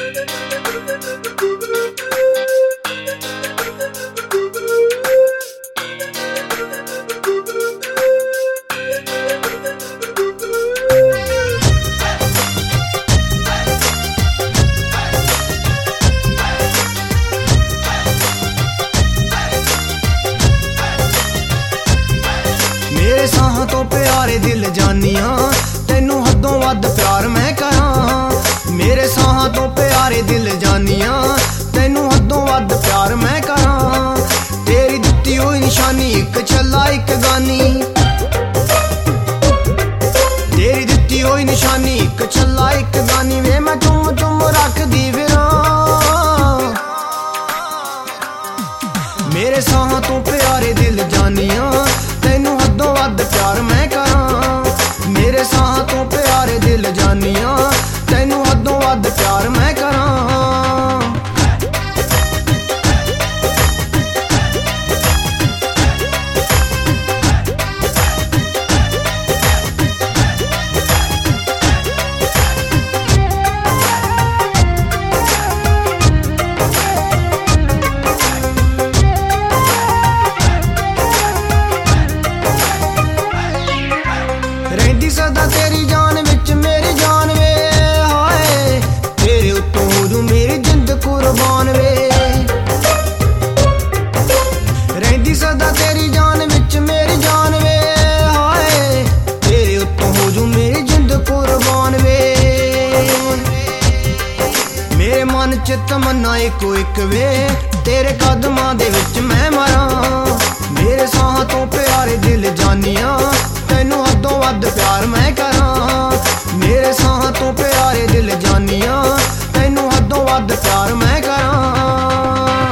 मेरे साहां तो प्यारे दिल जानिया तैनू हदों वध प्यार मैं करां। मेरे साहां तो प्यारे दिल जानिया तैनू हदों वध प्यार मैं करां। तेरी दित्ती होई निशानी इक छल्ला इक गानी, तेरी दित्ती होई निशानी इक छल्ला इक गानी वे मैं चुम चुम रखदी फिरां। मेरे साहां तो प्यारे दिल जानिया तैनू हदों वध प्यार मैं करां। मेरे साहां तो प्यारे दिल जानिया तैनू हदों वध प्यार मैं करां। रहिंदी सदा तेरी जान विच मेरी जान वे, हाय तेरे उत्तों हो जू मेरी जिंद कुर्बान वे। रहिंदी सदा तेरी जान विच मेरी जान वे, हाय तेरे उत्तों हो जू मेरी जिंद कुर्बान वे। मेरे मन च तमन्ना इको इक वे तेरे कदमां दे विच मैं मरां। मेरे साहां तो प्यारे दिल जानिया तैनू हदों वध प्यार मैं करां। मेरे साहां तो प्यारे दिल जानिया तैनू हदों वध प्यार मैं करां।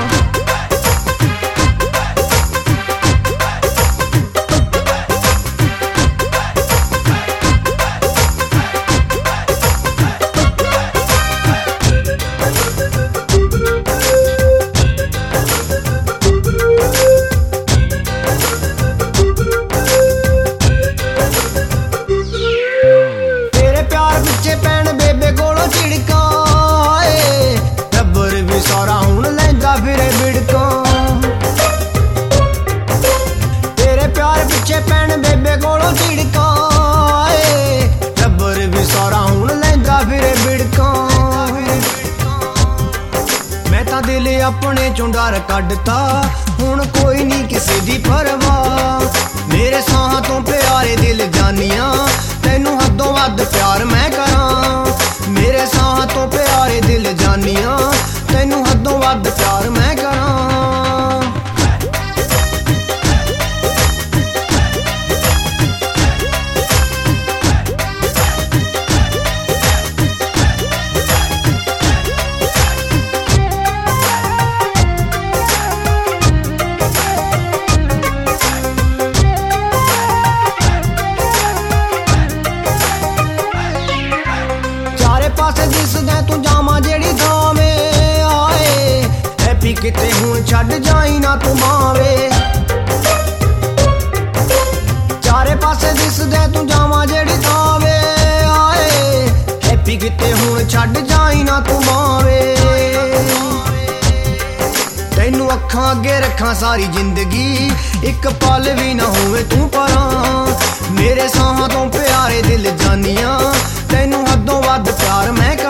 फिरे बिड़कां तेरे प्यार पिछे पैण बेबे कोलों झिड़कां, टब्बर भी सारा हुण लैंदा फिरे बिड़कां। मैं तां दिल अपने चों डर कड्डता हुण कोई नहीं किसे दी परवाह। मेरे साहां तो प्यारे दिल जानिया तैनू हदों वध प्यार मैं करां। मेरे साहां तो प्यारे दिल जानिया तैनू हदों वध प्यार मैं करां। चारे पासे दिसदा तू जामा जेड़ी थां वे, किते हूं छड़ जाई ना तू मावे। चारे पासे दिसदे तू जावा जेड़ी थां वे, हाय हैप्पी किते हूं छड़ जाई ना तू मावे। तैनू अखां अगे रखां सारी जिंदगी इक पल भी ना होवे तू परां। मेरे साहां तो प्यारे दिल जानिया तैनू हदों वध प्यार मैं